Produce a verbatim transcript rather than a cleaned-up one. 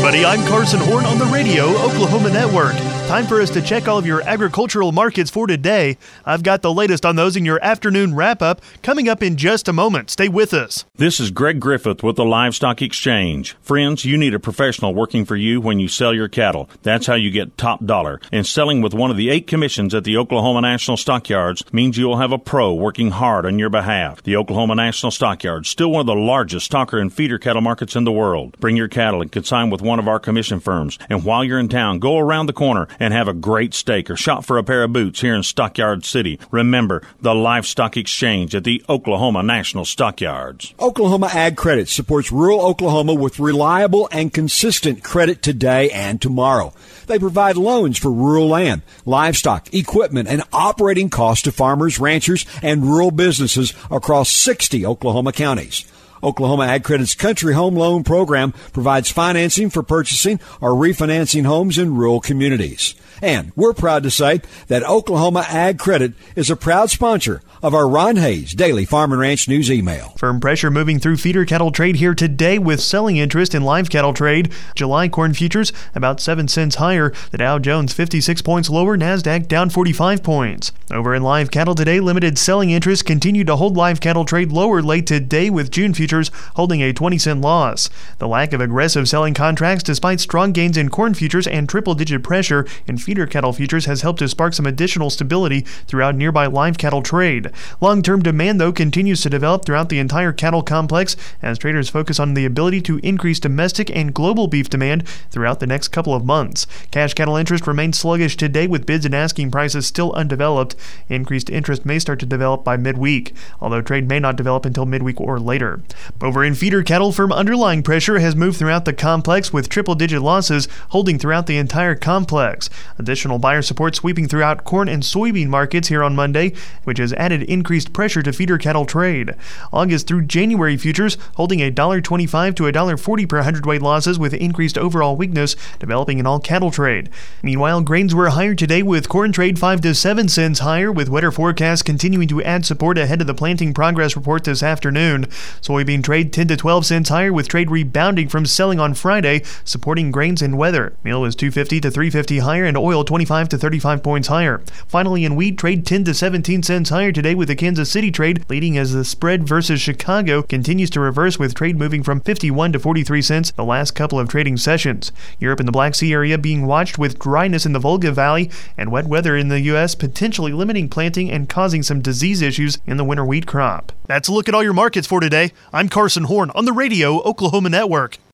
everybody. I'm Carson Horn on the Radio Oklahoma Network. Time for us to check all of your agricultural markets for today. I've got the latest on those in your afternoon wrap-up coming up in just a moment. Stay with us. This is Greg Griffith with the Livestock Exchange. Friends, you need a professional working for you when you sell your cattle. That's how you get top dollar. And selling with one of the eight commissions at the Oklahoma National Stockyards means you will have a pro working hard on your behalf. The Oklahoma National Stockyards, still one of the largest stocker and feeder cattle markets in the world. Bring your cattle and consign with one of our commission firms. And while you're in town, go around the corner and have a great steak or shop for a pair of boots here in Stockyard City. Remember, the Livestock Exchange at the Oklahoma National Stockyards. Oklahoma Ag Credit supports rural Oklahoma with reliable and consistent credit today and tomorrow. They provide loans for rural land, livestock, equipment, and operating costs to farmers, ranchers, and rural businesses across sixty Oklahoma counties. Oklahoma Ag Credit's Country Home Loan Program provides financing for purchasing or refinancing homes in rural communities. And we're proud to say that Oklahoma Ag Credit is a proud sponsor of our Ron Hayes Daily Farm and Ranch News email. Firm pressure moving through feeder cattle trade here today with selling interest in live cattle trade. July corn futures about seven cents higher. The Dow Jones fifty-six points lower. NASDAQ down forty-five points. Over in live cattle today, limited selling interest continued to hold live cattle trade lower late today with June futures holding a twenty cent loss. The lack of aggressive selling contracts despite strong gains in corn futures and triple-digit pressure in feeder cattle futures has helped to spark some additional stability throughout nearby live cattle trade. Long-term demand, though, continues to develop throughout the entire cattle complex as traders focus on the ability to increase domestic and global beef demand throughout the next couple of months. Cash cattle interest remains sluggish today with bids and asking prices still undeveloped. Increased interest may start to develop by midweek, although trade may not develop until midweek or later. Over in feeder cattle, firm underlying pressure has moved throughout the complex with triple-digit losses holding throughout the entire complex. Additional buyer support sweeping throughout corn and soybean markets here on Monday, which has added increased pressure to feeder cattle trade. August through January futures holding a one dollar twenty-five to one dollar forty per hundredweight losses with increased overall weakness developing in all cattle trade. Meanwhile, grains were higher today with corn trade five to seven cents higher with wetter forecasts continuing to add support ahead of the planting progress report this afternoon. Soybean trade ten to twelve cents higher with trade rebounding from selling on Friday, supporting grains and weather. Meal was two fifty to three fifty higher and oil twenty-five to thirty-five points higher. Finally, in wheat, trade ten to seventeen cents higher today with the Kansas City trade leading as the spread versus Chicago continues to reverse with trade moving from fifty-one to forty-three cents the last couple of trading sessions. Europe and the Black Sea area being watched with dryness in the Volga Valley and wet weather in the U S potentially limiting planting and causing some disease issues in the winter wheat crop. That's a look at all your markets for today. I'm Carson Horn on the Radio Oklahoma Network.